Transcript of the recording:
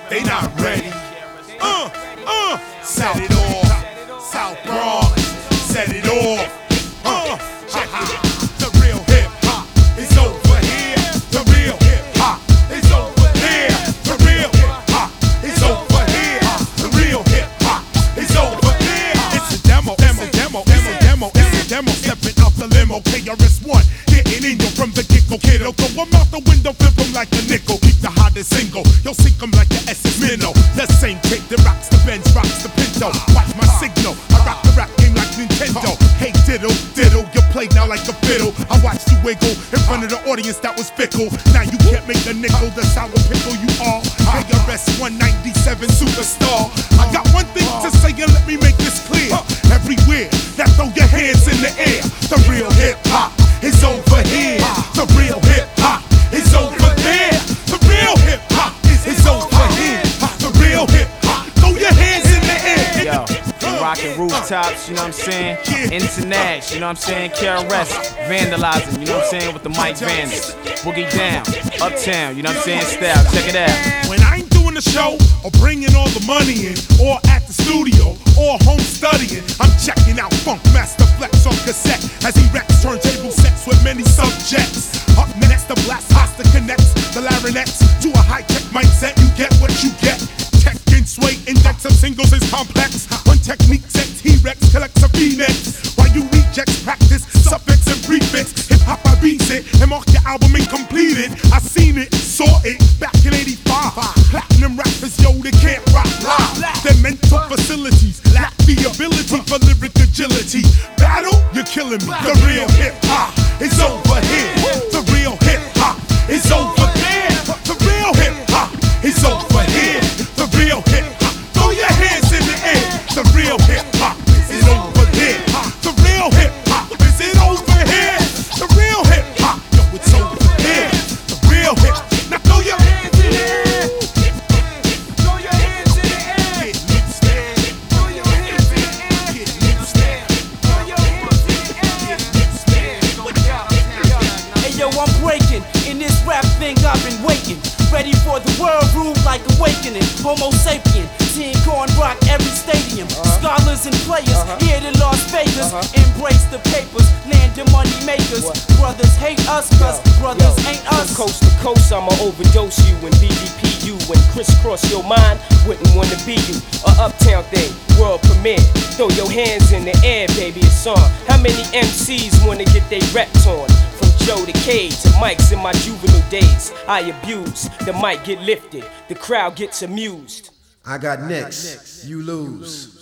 they not ready. Set it off, South Bronx, set it off. Check it. The real hip hop is over here. The real hip hop is over here. The real hip hop is over here. The real hip hop is over here. It's a demo. Stepping out the limo, KRS-One, getting in you from the get-go, kiddo. Throw 'em out the window, flip 'em like a nickel. Keep the hottest single, you'll sink 'em like the SS Minnow. The same tape that rocks the Benz, rocks the Pinto. Watch my signal, I rock the rap game like Nintendo. Hey diddle, you play now like a fiddle. I watched you wiggle in front of the audience that was fickle. Now you can't make a nickel, the sour pickle you are. KRS-One 97 superstar. I got one thing to say and let me make this clear. Everywhere, now throw your hands in the air. The real hip hop is over here. The real hip hop is over there. The real hip hop is over here. The real hip hop, throw your hands in the air. Yo, we rockin' rooftops, you know what I'm saying? International, you know what I'm saying? KRS, vandalizing, you know what I'm saying? With the Mike Vandals. Boogie down, uptown, you know what I'm saying? Style, check it out. When I ain't doing the show or bringing all the money in, or at the studio, or home studying, I'm checking out Funk Master Flex on cassette as he wrecks turntable sets with many subjects. Up next, the blast hosta connects the larynx to a high-tech mindset. You get what you get. Tech and sway index of singles is complex. One technique sets T-Rex collects a V-Nex. While you rejects practice suffix and prefix. Hip-hop I beats it and mark your album incompleted. I seen it, saw it back in '85. Platinum rappers, yo, they can't rock live. Their mental facilities lack the ability for lyric agility. Battle, you're killing me. The real hip-hop is over here. The real hip-hop is over there. The real hip-hop is over here. The real hip-hop, throw your hands in the air. The real hip-hop is over there. The real hip-hop is it over here. The real hip-hop, yo, it's over here. The real hip-hop, now throw your hands in the air. Throw your hands in the air. Get loose there. Throw your hands in the air. Get loose there. Throw your hands in the air. Get loose there. Hey yo, I'm breaking in this rap thing. I've been waiting, ready for the world rule like awakening. Homo sapien, seeing corn rock every stadium. Scholars and players here in Las Vegas. Embrace the papers, land the money makers. Brothers hate us cause brothers ain't us. From coast to coast, I'ma overdose you and BDPU and crisscross your mind. Wouldn't wanna be you. A uptown thing, world premiere. Throw your hands in the air, baby, it's on. How many MCs wanna get they reps on? From Joe to K to Mike's in my juvenile days. I abuse, the mic get lifted, the crowd gets amused. I got next, you lose.